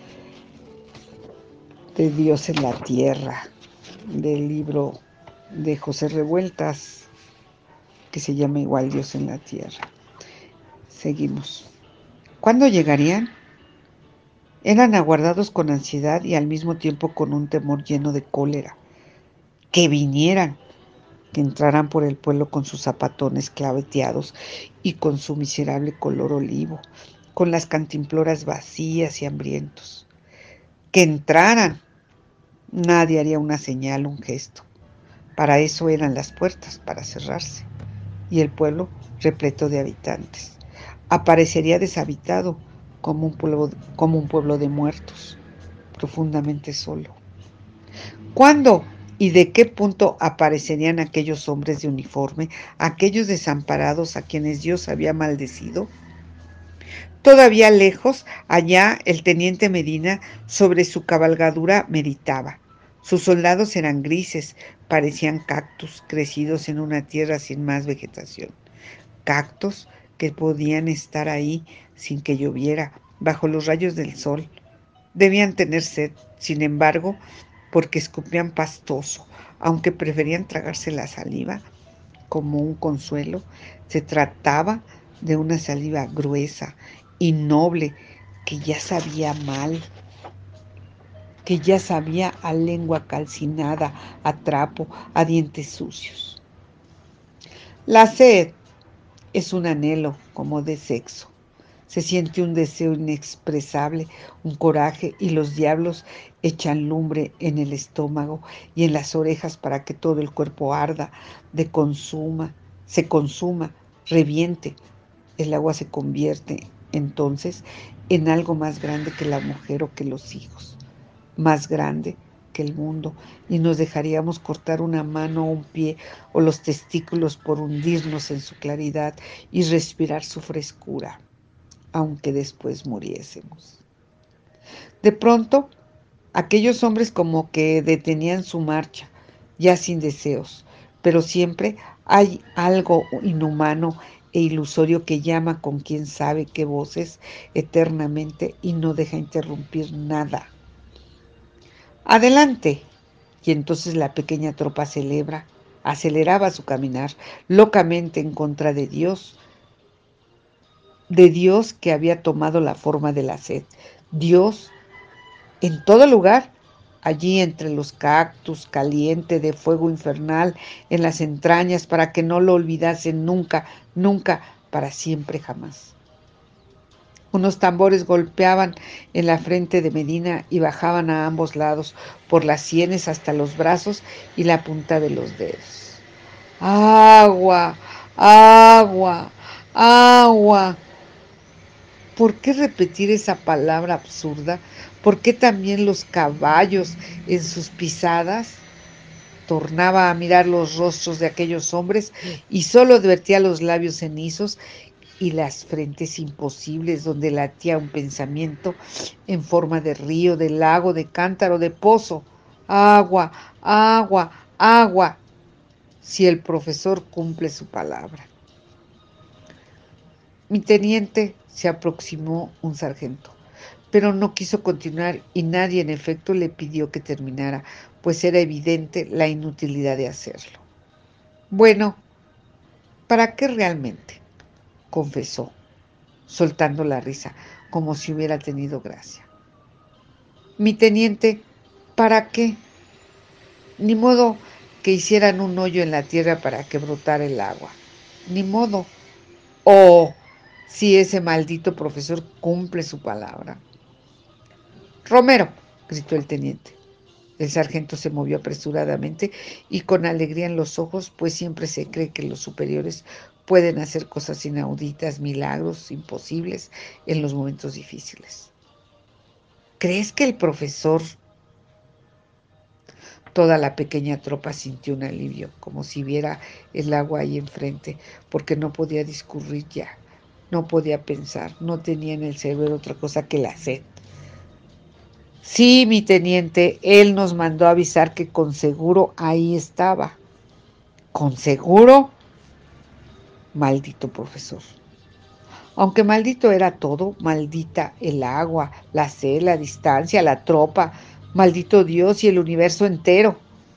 de Dios en la Tierra, del libro de José Revueltas, que se llama igual Dios en la Tierra. Seguimos. ¿Cuándo llegarían? Eran aguardados con ansiedad y al mismo tiempo con un temor lleno de cólera. Que vinieran, que entraran por el pueblo con sus zapatones claveteados y con su miserable color olivo, con las cantimploras vacías y hambrientos. Que entraran. Nadie haría una señal, un gesto. Para eso eran las puertas, para cerrarse. Y el pueblo repleto de habitantes. Aparecería deshabitado, como un pueblo, como un pueblo de muertos, profundamente solo. ¿Cuándo y de qué punto aparecerían aquellos hombres de uniforme, aquellos desamparados a quienes Dios había maldecido? Todavía lejos, allá el teniente Medina sobre su cabalgadura meditaba. Sus soldados eran grises, parecían cactus crecidos en una tierra sin más vegetación. Cactus que podían estar ahí sin que lloviera, bajo los rayos del sol. Debían tener sed, sin embargo, porque escupían pastoso, aunque preferían tragarse la saliva como un consuelo. Se trataba de una saliva gruesa y noble que ya sabía mal, que ya sabía a lengua calcinada, a trapo, a dientes sucios. La sed es un anhelo como de sexo. Se siente un deseo inexpresable, un coraje, y los diablos echan lumbre en el estómago y en las orejas para que todo el cuerpo arda, de consuma, se consuma, reviente. El agua se convierte entonces en algo más grande que la mujer o que los hijos, más grande que el mundo, y nos dejaríamos cortar una mano o un pie o los testículos por hundirnos en su claridad y respirar su frescura, aunque después muriésemos. De pronto, aquellos hombres como que detenían su marcha, ya sin deseos, pero siempre hay algo inhumano e ilusorio que llama con quién sabe qué voces eternamente y no deja interrumpir nada. Adelante. Y entonces la pequeña tropa celebra, aceleraba su caminar locamente en contra de Dios, de Dios que había tomado la forma de la sed. Dios en todo lugar, allí entre los cactus, caliente de fuego infernal, en las entrañas, para que no lo olvidasen nunca, nunca, para siempre jamás. Unos tambores golpeaban en la frente de Medina y bajaban a ambos lados, por las sienes hasta los brazos y la punta de los dedos. ¡Agua! ¡Agua! ¡Agua! ¿Por qué repetir esa palabra absurda? ¿Por qué también los caballos en sus pisadas? Tornaba a mirar los rostros de aquellos hombres y solo advertía los labios cenizos y las frentes imposibles donde latía un pensamiento en forma de río, de lago, de cántaro, de pozo. Agua, agua, agua, si el profesor cumple su palabra. Mi teniente se aproximó un sargento, pero no quiso continuar y nadie en efecto le pidió que terminara, pues era evidente la inutilidad de hacerlo. Bueno, ¿para qué realmente?, confesó, soltando la risa, como si hubiera tenido gracia. Mi teniente, ¿para qué? Ni modo que hicieran un hoyo en la tierra para que brotara el agua. Ni modo. Oh, si ese maldito profesor cumple su palabra. Romero, gritó el teniente. El sargento se movió apresuradamente y con alegría en los ojos, pues siempre se cree que los superiores pueden hacer cosas inauditas, milagros imposibles en los momentos difíciles. ¿Crees que el profesor? Toda la pequeña tropa sintió un alivio, como si viera el agua ahí enfrente, porque no podía discurrir ya, no podía pensar, no tenía en el cerebro otra cosa que la sed. Sí, mi teniente, él nos mandó avisar que con seguro ahí estaba. ¿Con seguro? Maldito profesor. Aunque maldito era todo, maldita el agua, la sed, la distancia, la tropa, maldito Dios y el universo entero.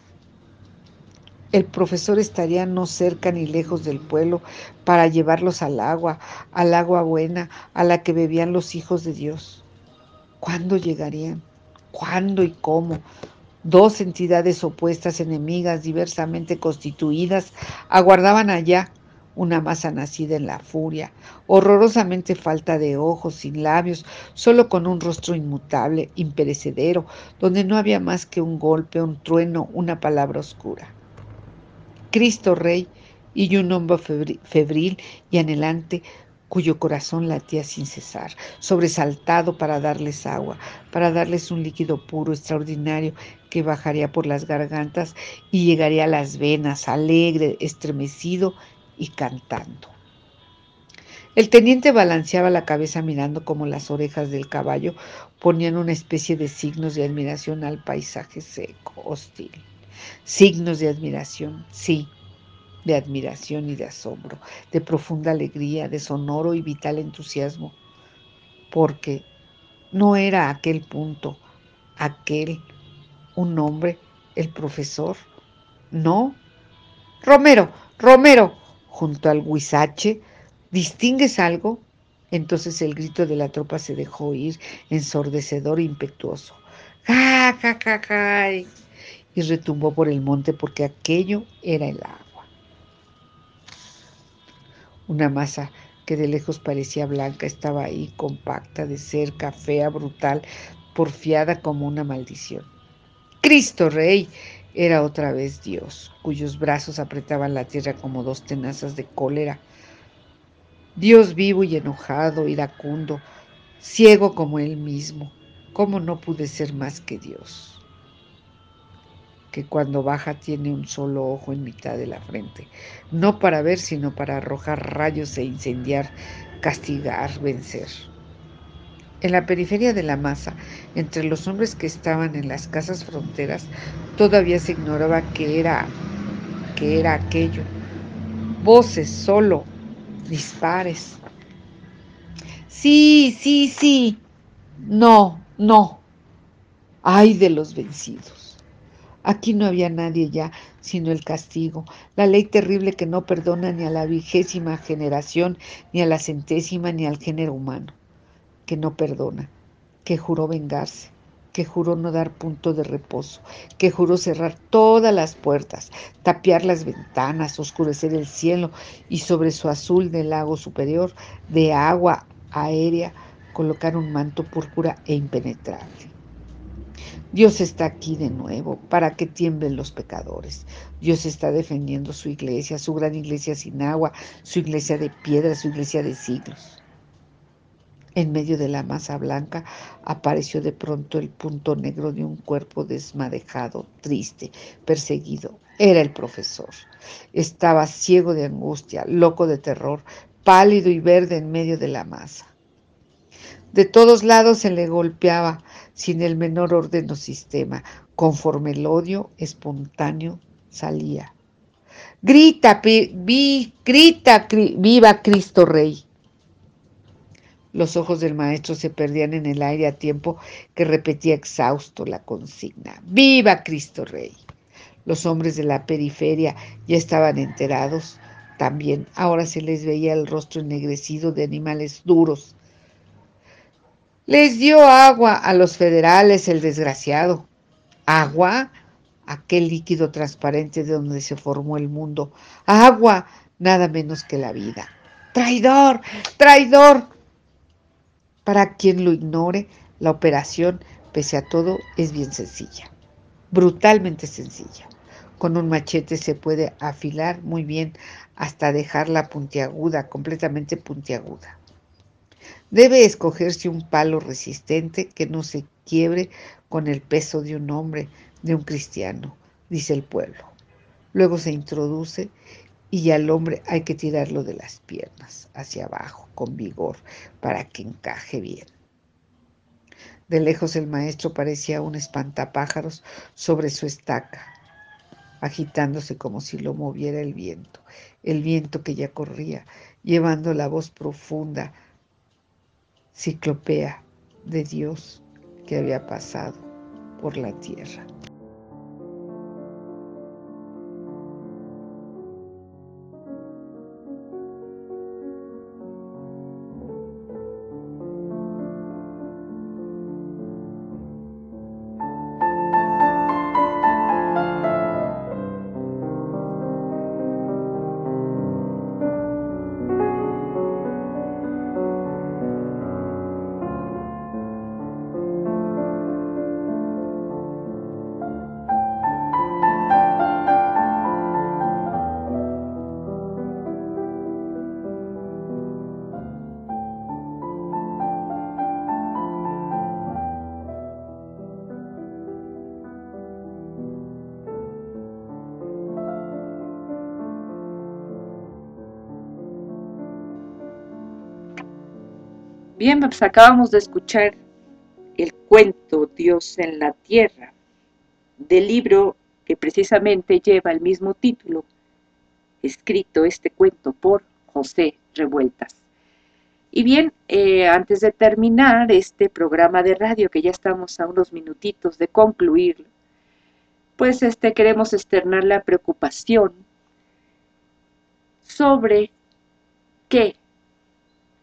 El profesor estaría no cerca ni lejos del pueblo para llevarlos al agua, al agua buena, a la que bebían los hijos de Dios. ¿Cuándo llegarían? ¿Cuándo y cómo? Dos entidades opuestas, enemigas, diversamente constituidas, aguardaban allá una masa nacida en la furia, horrorosamente falta de ojos, sin labios, solo con un rostro inmutable, imperecedero, donde no había más que un golpe, un trueno, una palabra oscura. Cristo Rey, y un hombre febril y anhelante, cuyo corazón latía sin cesar, sobresaltado para darles agua, para darles un líquido puro, extraordinario, que bajaría por las gargantas y llegaría a las venas, alegre, estremecido y cantando. El teniente balanceaba la cabeza mirando cómo las orejas del caballo ponían una especie de signos de admiración al paisaje seco, hostil. Signos de admiración, sí, de admiración y de asombro, de profunda alegría, de sonoro y vital entusiasmo, porque no era aquel punto, aquel, un hombre, el profesor, no. Romero, Romero, junto al huizache, ¿Distingues algo? Entonces el grito de la tropa se dejó oír, ensordecedor e impetuoso. ¡Ja, ja, ja, ja! Y retumbó por el monte porque aquello era el agua. Una masa que de lejos parecía blanca estaba ahí, compacta, de cerca, fea, brutal, porfiada como una maldición. ¡Cristo Rey! Era otra vez Dios, cuyos brazos apretaban la tierra como dos tenazas de cólera. Dios vivo y enojado, iracundo, ciego como él mismo. ¿Cómo no pude ser más que Dios? Que cuando baja tiene un solo ojo en mitad de la frente, no para ver, sino para arrojar rayos e incendiar, castigar, vencer. En la periferia de la masa, entre los hombres que estaban en las casas fronteras, todavía se ignoraba qué era, qué era aquello. Voces solo, dispares. Sí, sí, sí. No, no. Ay de los vencidos. Aquí no había nadie ya, sino el castigo, la ley terrible que no perdona ni a la vigésima generación, ni a la centésima, ni al género humano, que no perdona, que juró vengarse, que juró no dar punto de reposo, que juró cerrar todas las puertas, tapiar las ventanas, oscurecer el cielo y sobre su azul del lago superior, de agua aérea, colocar un manto púrpura e impenetrable. Dios está aquí de nuevo para que tiemblen los pecadores. Dios está defendiendo su iglesia, su gran iglesia sin agua, su iglesia de piedra, su iglesia de siglos. En medio de la masa blanca apareció de pronto el punto negro de un cuerpo desmadejado, triste, perseguido. Era el profesor. Estaba ciego de angustia, loco de terror, pálido y verde en medio de la masa. De todos lados se le golpeaba sin el menor orden o sistema, conforme el odio espontáneo salía. Grita, vi, grita, cri, viva Cristo Rey. Los ojos del maestro se perdían en el aire a tiempo que repetía exhausto la consigna. ¡Viva Cristo Rey! Los hombres de la periferia ya estaban enterados. También ahora se les veía el rostro ennegrecido de animales duros. Les dio agua a los federales, el desgraciado. ¿Agua? Aquel líquido transparente de donde se formó el mundo. Agua, nada menos que la vida. ¡Traidor! ¡Traidor! Para quien lo ignore, la operación, pese a todo, es bien sencilla. Brutalmente sencilla. Con un machete se puede afilar muy bien hasta dejarla puntiaguda, completamente puntiaguda. Debe escogerse un palo resistente que no se quiebre con el peso de un hombre, de un cristiano, dice el pueblo. Luego se introduce y al hombre hay que tirarlo de las piernas hacia abajo con vigor para que encaje bien. De lejos el maestro parecía un espantapájaros sobre su estaca, agitándose como si lo moviera el viento, el viento que ya corría, llevando la voz profunda, ciclopea de Dios que había pasado por la tierra. Bien, pues acabamos de escuchar el cuento Dios en la Tierra, del libro que precisamente lleva el mismo título, escrito este cuento por José Revueltas. Y bien, eh, antes de terminar este programa de radio, que ya estamos a unos minutitos de concluirlo, pues este, queremos externar la preocupación sobre que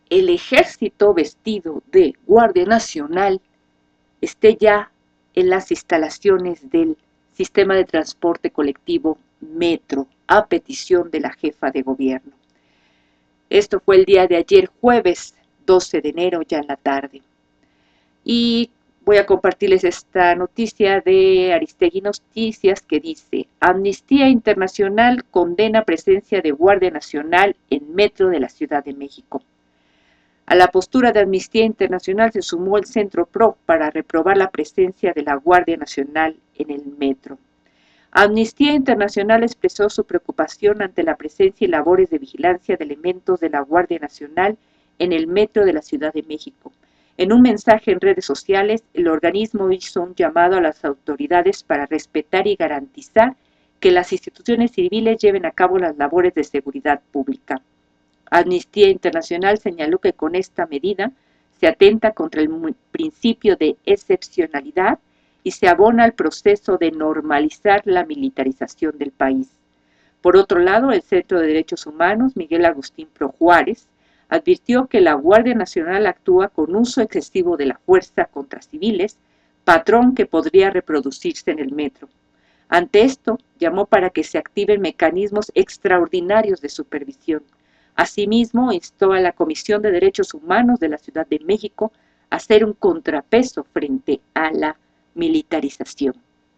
el ejército vestido de Guardia Nacional esté ya en las instalaciones del sistema de transporte colectivo Metro, a petición de la jefa de gobierno. Esto fue el día de ayer, jueves doce de enero, ya en la tarde. Y voy a compartirles esta noticia de Aristegui Noticias que dice: Amnistía Internacional condena presencia de Guardia Nacional en Metro de la Ciudad de México. A la postura de Amnistía Internacional se sumó el Centro PRO para reprobar la presencia de la Guardia Nacional en el metro. Amnistía Internacional expresó su preocupación ante la presencia y labores de vigilancia de elementos de la Guardia Nacional en el metro de la Ciudad de México. En un mensaje en redes sociales, el organismo hizo un llamado a las autoridades para respetar y garantizar que las instituciones civiles lleven a cabo las labores de seguridad pública. Amnistía Internacional señaló que con esta medida se atenta contra el principio de excepcionalidad y se abona al proceso de normalizar la militarización del país. Por otro lado, el Centro de Derechos Humanos, Miguel Agustín Pro Juárez, advirtió que la Guardia Nacional actúa con uso excesivo de la fuerza contra civiles, patrón que podría reproducirse en el metro. Ante esto, llamó para que se activen mecanismos extraordinarios de supervisión. Asimismo, instó a la Comisión de Derechos Humanos de la Ciudad de México a hacer un contrapeso frente a la militarización.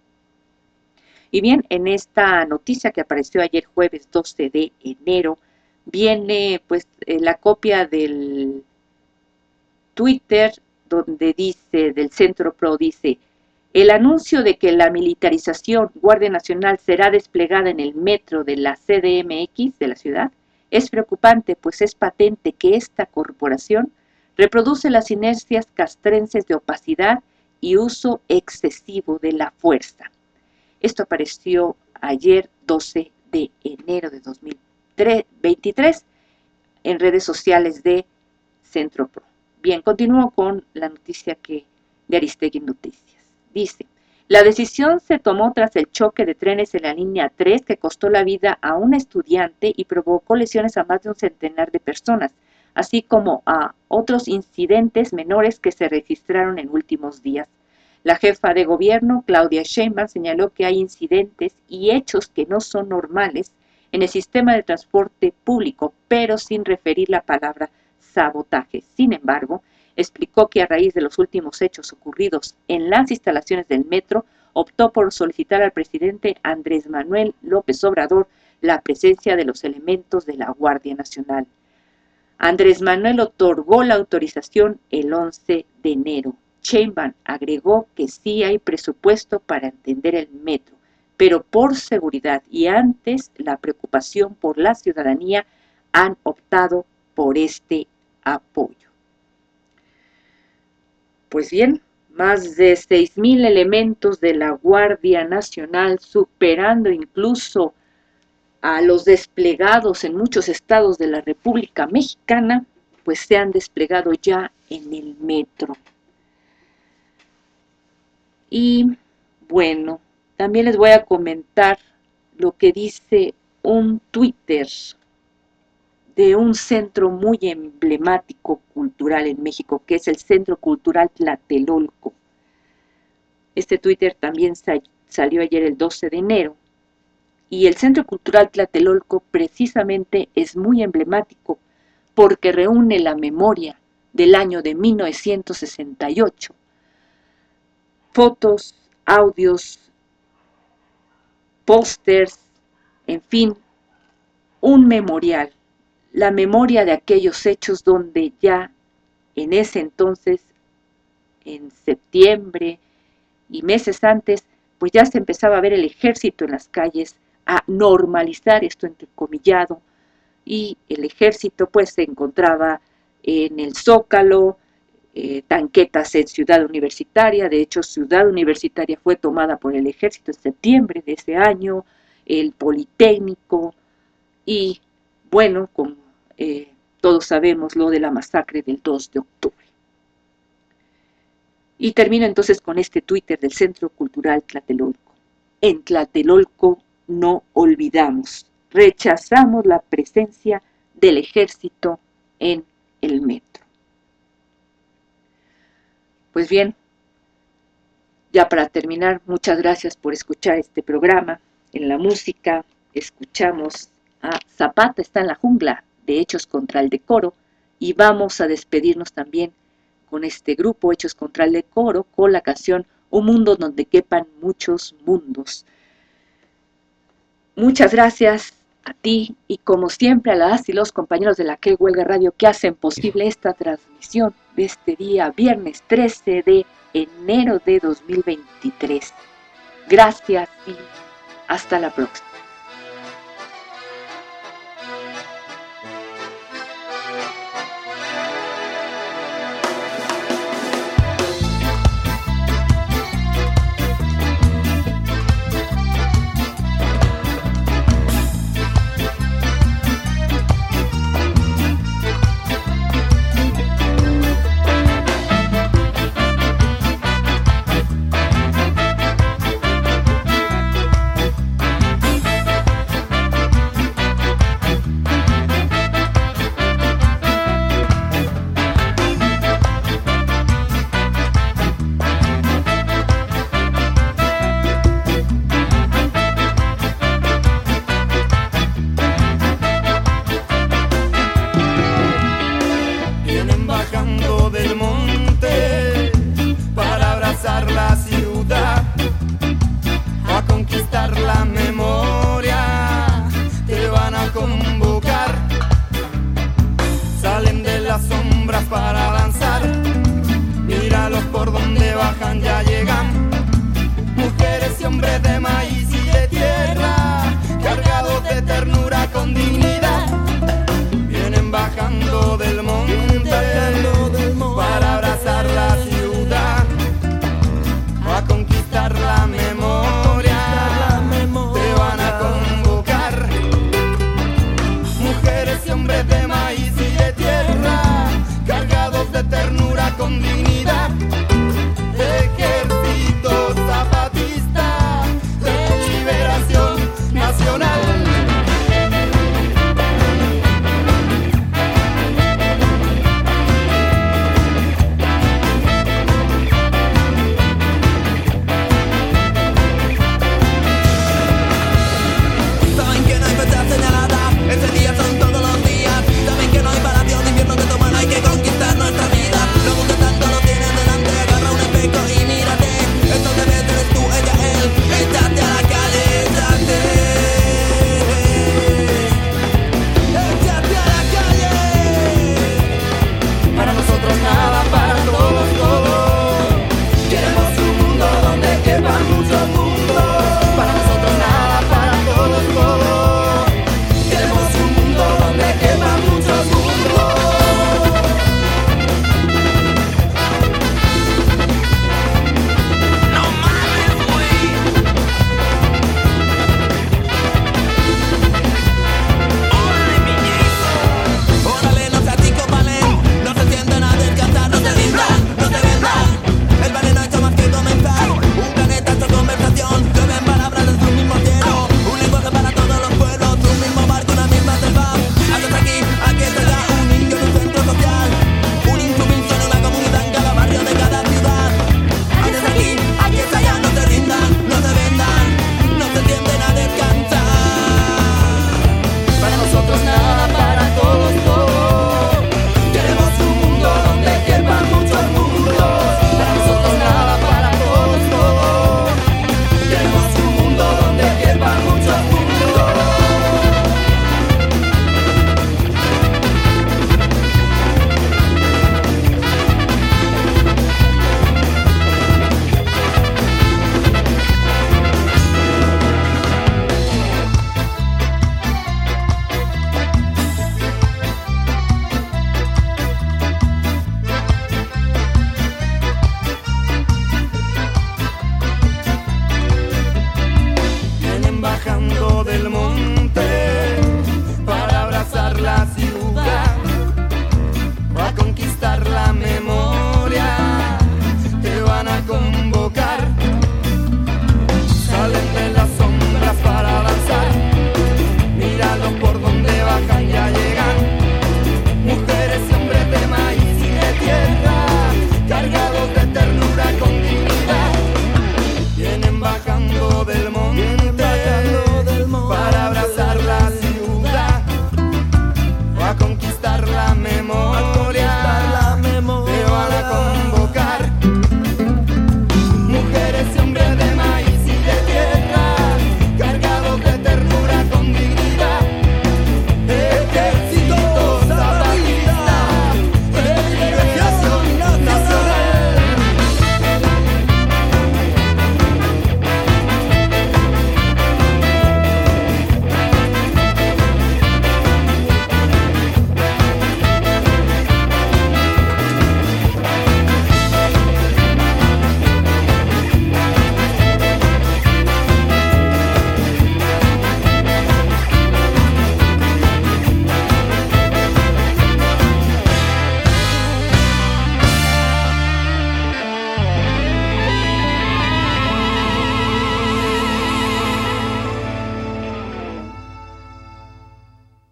Y bien, en esta noticia que apareció ayer jueves doce de enero, viene pues eh, la copia del Twitter donde dice, del Centro PRO, dice: el anuncio de que la militarización Guardia Nacional será desplegada en el metro de la C D M X de la ciudad es preocupante, pues es patente que esta corporación reproduce las inercias castrenses de opacidad y uso excesivo de la fuerza. Esto apareció ayer doce de enero de dos mil veintitrés en redes sociales de Centro PRO. Bien, continúo con la noticia que de Aristegui Noticias. Dice: la decisión se tomó tras el choque de trenes en la línea tres que costó la vida a un estudiante y provocó lesiones a más de un centenar de personas, así como a otros incidentes menores que se registraron en últimos días. La jefa de gobierno, Claudia Sheinbaum, señaló que hay incidentes y hechos que no son normales en el sistema de transporte público, pero sin referir la palabra sabotaje. Sin embargo, explicó que a raíz de los últimos hechos ocurridos en las instalaciones del metro, optó por solicitar al presidente Andrés Manuel López Obrador la presencia de los elementos de la Guardia Nacional. Andrés Manuel otorgó la autorización el once de enero. Sheinbaum agregó que sí hay presupuesto para atender el metro, pero por seguridad y antes la preocupación por la ciudadanía han optado por este apoyo. Pues bien, más de seis mil elementos de la Guardia Nacional, superando incluso a los desplegados en muchos estados de la República Mexicana, pues se han desplegado ya en el metro. Y bueno, también les voy a comentar lo que dice un Twitter de un centro muy emblemático cultural en México, que es el Centro Cultural Tlatelolco. Este Twitter también salió ayer el doce de enero. Y el Centro Cultural Tlatelolco precisamente es muy emblemático porque reúne la memoria del año de mil novecientos sesenta y ocho. Fotos, audios, pósters, en fin, un memorial. La memoria de aquellos hechos donde ya en ese entonces, en septiembre y meses antes, pues ya se empezaba a ver el ejército en las calles, a normalizar esto entrecomillado, y el ejército pues se encontraba en el Zócalo, eh, tanquetas en Ciudad Universitaria. De hecho, Ciudad Universitaria fue tomada por el ejército en septiembre de ese año, el Politécnico, y bueno, como eh, todos sabemos lo de la masacre del dos de octubre. Y termino entonces con este Twitter del Centro Cultural Tlatelolco. En Tlatelolco no olvidamos, rechazamos la presencia del ejército en el metro. Pues bien, ya para terminar, muchas gracias por escuchar este programa. En la música escuchamos a Zapata está en la jungla, de Hechos contra el Decoro, y vamos a despedirnos también con este grupo, Hechos contra el Decoro, con la canción Un mundo donde quepan muchos mundos. Muchas gracias a ti y como siempre a las y los compañeros de la Que Huelga Radio que hacen posible esta transmisión de este día, viernes trece de enero de dos mil veintitrés. Gracias y hasta la próxima.